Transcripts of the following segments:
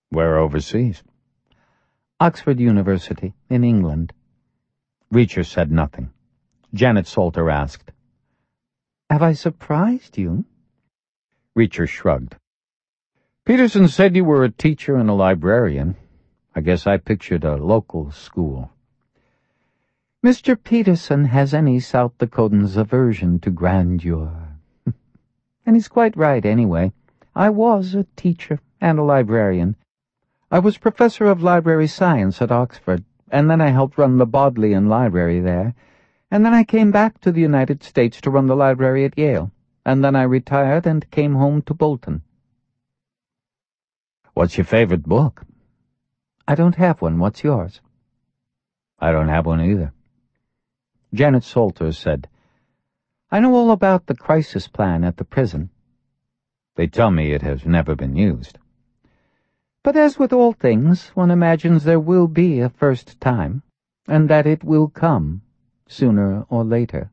Where overseas? Oxford University, in England. Reacher said nothing. Janet Salter asked, Have I surprised you? Reacher shrugged. Peterson said you were a teacher and a librarian. I guess I pictured a local school. Mr. Peterson has any South Dakotan's aversion to grandeur. And he's quite right, anyway. I was a teacher and a librarian. I was professor of library science at Oxford, and then I helped run the Bodleian Library there, and then I came back to the United States to run the library at Yale, and then I retired and came home to Bolton. What's your favorite book? I don't have one. What's yours? I don't have one either. Janet Salter said, I know all about the crisis plan at the prison. They tell me it has never been used. But as with all things, one imagines there will be a first time, and that it will come, sooner or later.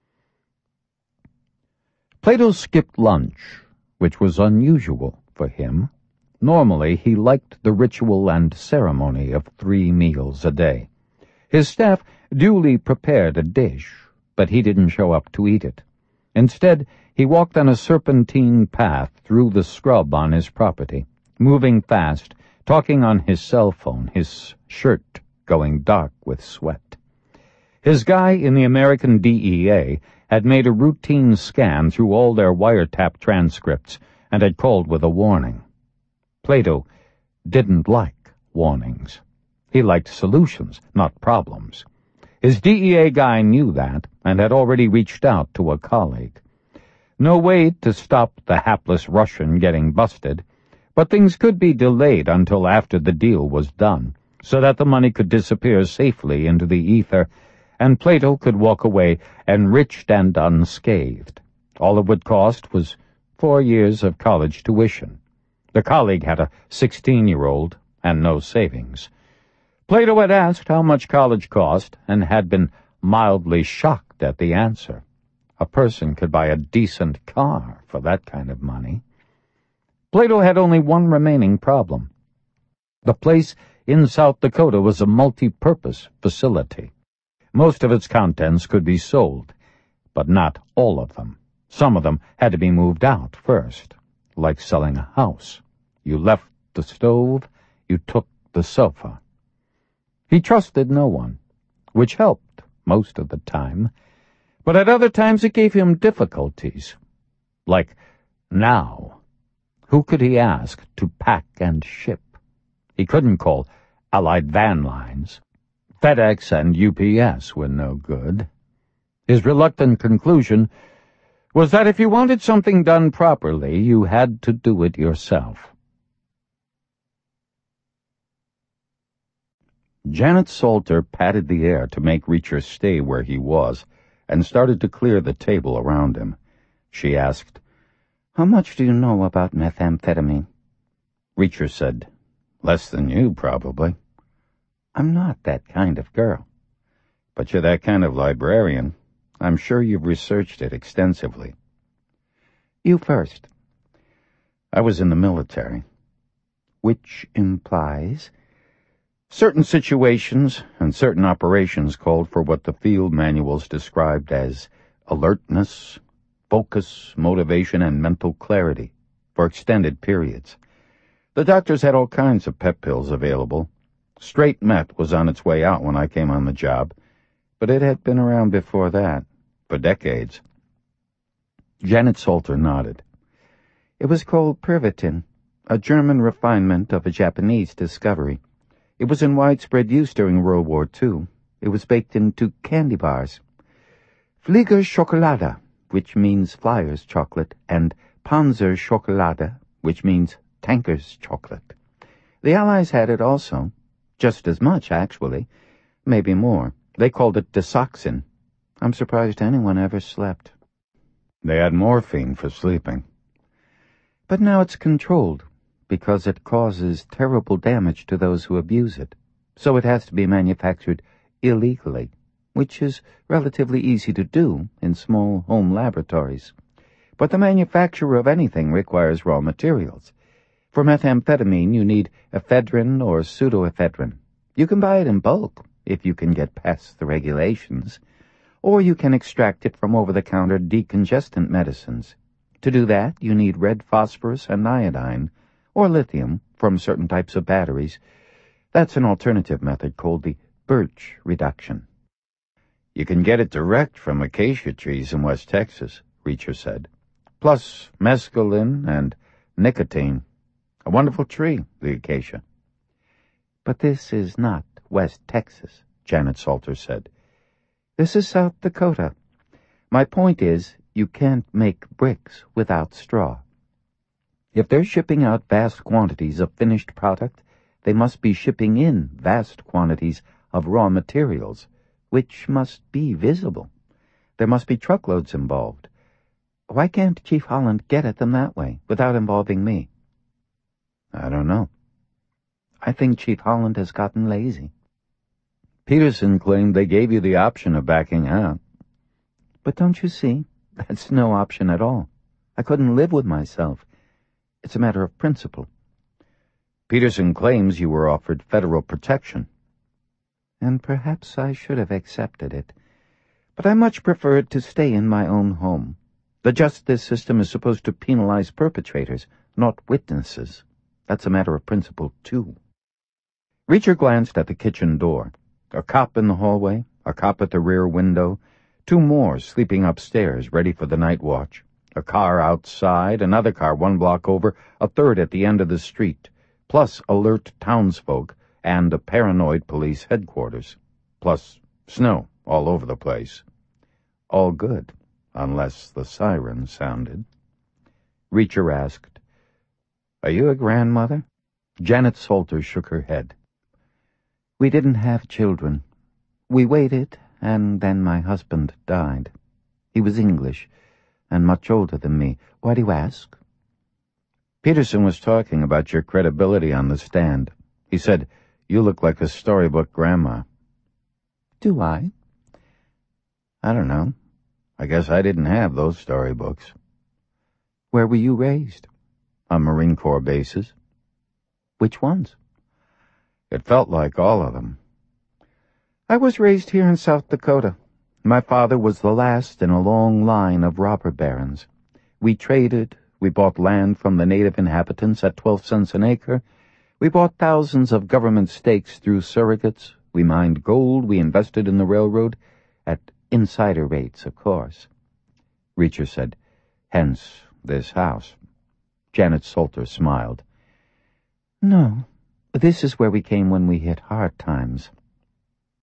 Plato skipped lunch, which was unusual for him. Normally, he liked the ritual and ceremony of 3 meals a day. His staff duly prepared a dish, but he didn't show up to eat it. Instead, he walked on a serpentine path through the scrub on his property, moving fast, talking on his cell phone, his shirt going dark with sweat. His guy in the American DEA had made a routine scan through all their wiretap transcripts and had called with a warning. Plato didn't like warnings. He liked solutions, not problems. His DEA guy knew that and had already reached out to a colleague. No way to stop the hapless Russian getting busted, but things could be delayed until after the deal was done, so that the money could disappear safely into the ether, and Plato could walk away enriched and unscathed. All it would cost was 4 years of college tuition. The colleague had a 16-year-old and no savings. Plato had asked how much college cost and had been mildly shocked at the answer. A person could buy a decent car for that kind of money. Plato had only one remaining problem. The place in South Dakota was a multi-purpose facility. Most of its contents could be sold, but not all of them. Some of them had to be moved out first, like selling a house. You left the stove, you took the sofa. He trusted no one, which helped most of the time, but at other times it gave him difficulties. Like now, who could he ask to pack and ship? He couldn't call Allied Van Lines. FedEx and UPS were no good. His reluctant conclusion was that if you wanted something done properly, you had to do it yourself. Janet Salter patted the air to make Reacher stay where he was and started to clear the table around him. She asked, How much do you know about methamphetamine? Reacher said, Less than you, probably. I'm not that kind of girl. But you're that kind of librarian. I'm sure you've researched it extensively. You first. I was in the military. Which implies? Certain situations and certain operations called for what the field manuals described as alertness, focus, motivation, and mental clarity for extended periods. The doctors had all kinds of pep pills available. Straight meth was on its way out when I came on the job, but it had been around before that, for decades. Janet Salter nodded. It was called Pervitin, a German refinement of a Japanese discovery. It was in widespread use during World War II. It was baked into candy bars. Flieger Schokolade, which means flyer's chocolate, and Panzer Schokolade, which means tanker's chocolate. The Allies had it also. Just as much, actually. Maybe more. They called it Desoxin. I'm surprised anyone ever slept. They had morphine for sleeping. But now it's controlled, because it causes terrible damage to those who abuse it. So it has to be manufactured illegally, which is relatively easy to do in small home laboratories. But the manufacture of anything requires raw materials. For methamphetamine, you need ephedrine or pseudoephedrine. You can buy it in bulk, if you can get past the regulations, or you can extract it from over-the-counter decongestant medicines. To do that, you need red phosphorus and iodine, or lithium, from certain types of batteries. That's an alternative method called the birch reduction. You can get it direct from acacia trees in West Texas, Reacher said. Plus mescaline and nicotine. A wonderful tree, the acacia. But this is not West Texas, Janet Salter said. This is South Dakota. My point is, you can't make bricks without straw. If they're shipping out vast quantities of finished product, they must be shipping in vast quantities of raw materials, which must be visible. There must be truckloads involved. Why can't Chief Holland get at them that way, without involving me? I don't know. I think Chief Holland has gotten lazy. Peterson claimed they gave you the option of backing out. But don't you see? That's no option at all. I couldn't live with myself. It's a matter of principle. Peterson claims you were offered federal protection. And perhaps I should have accepted it. But I much preferred to stay in my own home. The justice system is supposed to penalize perpetrators, not witnesses. That's a matter of principle, too. Reacher glanced at the kitchen door. A cop in the hallway, a cop at the rear window, 2 more sleeping upstairs, ready for the night watch. A car outside, another car 1 block over, a third at the end of the street, plus alert townsfolk and a paranoid police headquarters, plus snow all over the place. All good, unless the siren sounded. Reacher asked, "Are you a grandmother?" Janet Salter shook her head. We didn't have children. We waited, and then my husband died. He was English, and much older than me. Why do you ask? Peterson was talking about your credibility on the stand. He said, you look like a storybook grandma. Do I? I don't know. I guess I didn't have those storybooks. Where were you raised? On Marine Corps bases. Which ones? It felt like all of them. I was raised here in South Dakota. My father was the last in a long line of robber barons. We traded, we bought land from the native inhabitants at 12 cents an acre. We bought thousands of government stakes through surrogates. We mined gold, we invested in the railroad, at insider rates, of course. Reacher said, hence this house. Janet Salter smiled. No, this is where we came when we hit hard times.